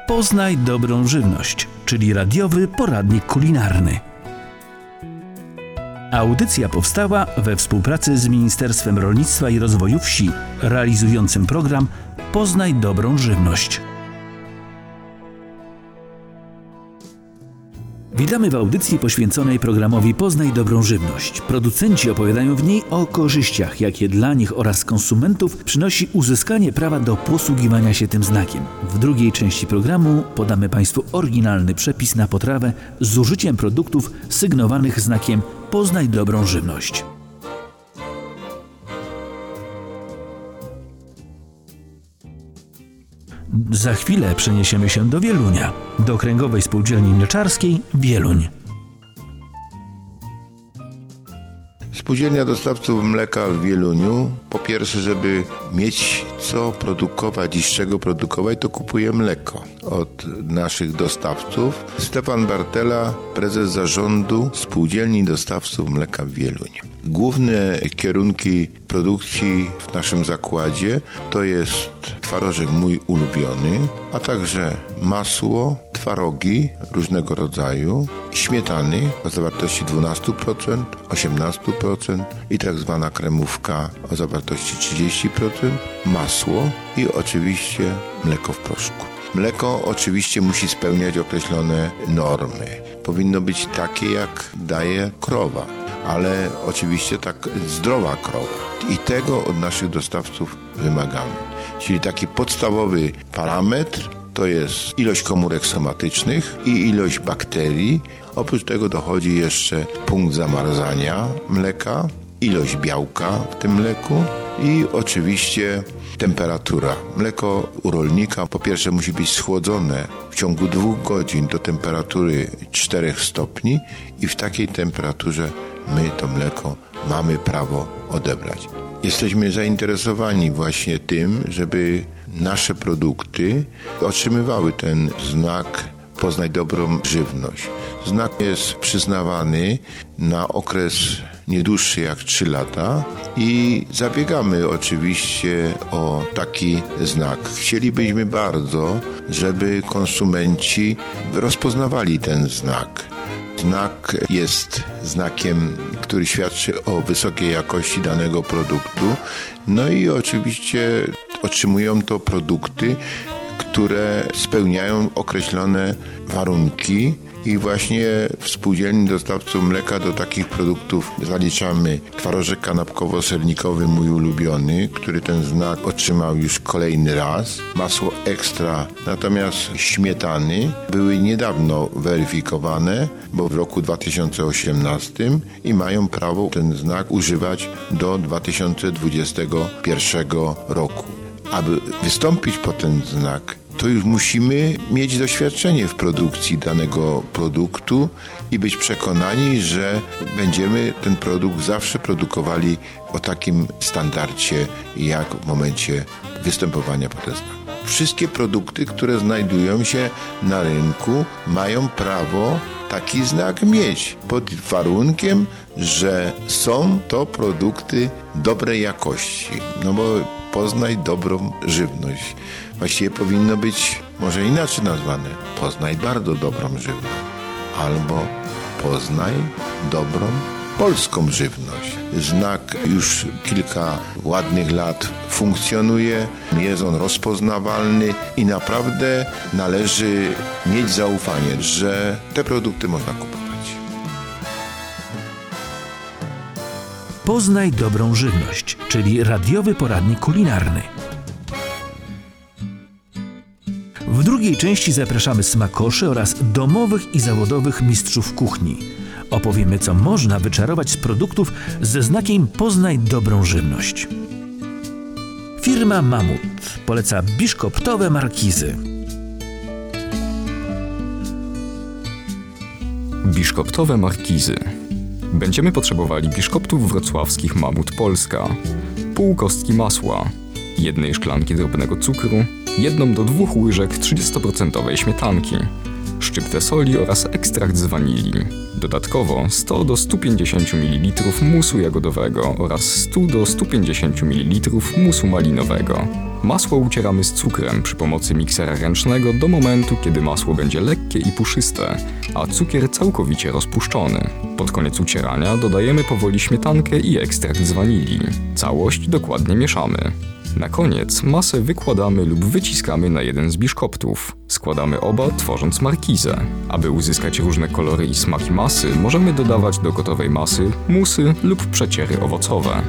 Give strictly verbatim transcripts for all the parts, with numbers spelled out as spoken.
Poznaj dobrą żywność, czyli radiowy poradnik kulinarny. Audycja powstała we współpracy z Ministerstwem Rolnictwa i Rozwoju Wsi, realizującym program Poznaj dobrą żywność. Witamy w audycji poświęconej programowi Poznaj dobrą żywność. Producenci opowiadają w niej o korzyściach, jakie dla nich oraz konsumentów przynosi uzyskanie prawa do posługiwania się tym znakiem. W drugiej części programu podamy Państwu oryginalny przepis na potrawę z użyciem produktów sygnowanych znakiem Poznaj dobrą żywność. Za chwilę przeniesiemy się do Wielunia, do Okręgowej Spółdzielni Mleczarskiej Wieluń. Spółdzielnia Dostawców Mleka w Wieluniu, po pierwsze, żeby mieć co produkować i z czego produkować, to kupuje mleko od naszych dostawców. Stefan Bartela, prezes zarządu Spółdzielni Dostawców Mleka w Wieluniu. Główne kierunki produkcji w naszym zakładzie to jest twarożek mój ulubiony, a także masło, twarogi różnego rodzaju, śmietany o zawartości dwanaście procent, osiemnaście procent i tak zwana kremówka o zawartości trzydzieści procent, masło i oczywiście mleko w proszku. Mleko oczywiście musi spełniać określone normy. Powinno być takie, jak daje krowa, ale oczywiście tak zdrowa krowa. I tego od naszych dostawców wymagamy. Czyli taki podstawowy parametr to jest ilość komórek somatycznych i ilość bakterii. Oprócz tego dochodzi jeszcze punkt zamarzania mleka, ilość białka w tym mleku i oczywiście temperatura. Mleko u rolnika po pierwsze musi być schłodzone w ciągu dwóch godzin do temperatury czterech stopni i w takiej temperaturze my to mleko mamy prawo odebrać. Jesteśmy zainteresowani właśnie tym, żeby nasze produkty otrzymywały ten znak Poznaj dobrą żywność. Znak jest przyznawany na okres nie dłuższy jak trzy lata i zabiegamy oczywiście o taki znak. Chcielibyśmy bardzo, żeby konsumenci rozpoznawali ten znak. Znak jest znakiem, który świadczy o wysokiej jakości danego produktu. No i oczywiście otrzymują to produkty, które spełniają określone warunki i właśnie w Spółdzielni Dostawców Mleka do takich produktów zaliczamy twarożek kanapkowo-sernikowy mój ulubiony, który ten znak otrzymał już kolejny raz, masło ekstra, natomiast śmietany były niedawno weryfikowane, bo w roku dwa tysiące osiemnastym i mają prawo ten znak używać do dwa tysiące dwudziestego pierwszego roku. Aby wystąpić po ten znak, to już musimy mieć doświadczenie w produkcji danego produktu i być przekonani, że będziemy ten produkt zawsze produkowali o takim standardzie, jak w momencie występowania po ten znak. Wszystkie produkty, które znajdują się na rynku, mają prawo taki znak mieć, pod warunkiem, że są to produkty dobrej jakości. No bo poznaj dobrą żywność. Właściwie powinno być może inaczej nazwane. Poznaj bardzo dobrą żywność. Albo poznaj dobrą polską żywność. Znak już kilka ładnych lat funkcjonuje, jest on rozpoznawalny i naprawdę należy mieć zaufanie, że te produkty można kupować. Poznaj dobrą żywność, czyli radiowy poradnik kulinarny. W drugiej części zapraszamy smakoszy oraz domowych i zawodowych mistrzów kuchni. Opowiemy, co można wyczarować z produktów ze znakiem Poznaj dobrą żywność. Firma Mamut poleca biszkoptowe markizy. Biszkoptowe markizy. Będziemy potrzebowali biszkoptów wrocławskich Mamut Polska, pół kostki masła, jednej szklanki drobnego cukru, jedną do dwóch łyżek trzydziestoprocentowej śmietanki, szczyptę soli oraz ekstrakt z wanilii. Dodatkowo sto do stu pięćdziesięciu mililitrów musu jagodowego oraz sto do stu pięćdziesięciu mililitrów musu malinowego. Masło ucieramy z cukrem przy pomocy miksera ręcznego do momentu, kiedy masło będzie lekkie i puszyste, a cukier całkowicie rozpuszczony. Pod koniec ucierania dodajemy powoli śmietankę i ekstrakt z wanilii. Całość dokładnie mieszamy. Na koniec masę wykładamy lub wyciskamy na jeden z biszkoptów. Składamy oba, tworząc markizę. Aby uzyskać różne kolory i smaki masy, możemy dodawać do gotowej masy musy lub przeciery owocowe.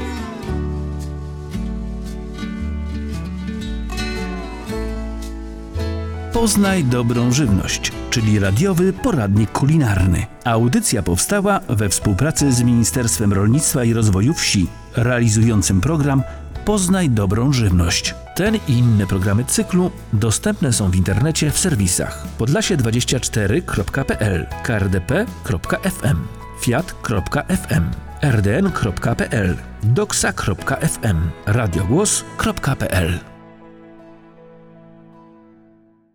Poznaj dobrą żywność, czyli radiowy poradnik kulinarny. Audycja powstała we współpracy z Ministerstwem Rolnictwa i Rozwoju Wsi, realizującym program Poznaj dobrą żywność. Ten i inne programy cyklu dostępne są w internecie w serwisach podlasie dwadzieścia cztery kropka p l, k r d p kropka f m, fiat kropka f m, r d n kropka p l, doksa kropka f m, radiogłos kropka p l.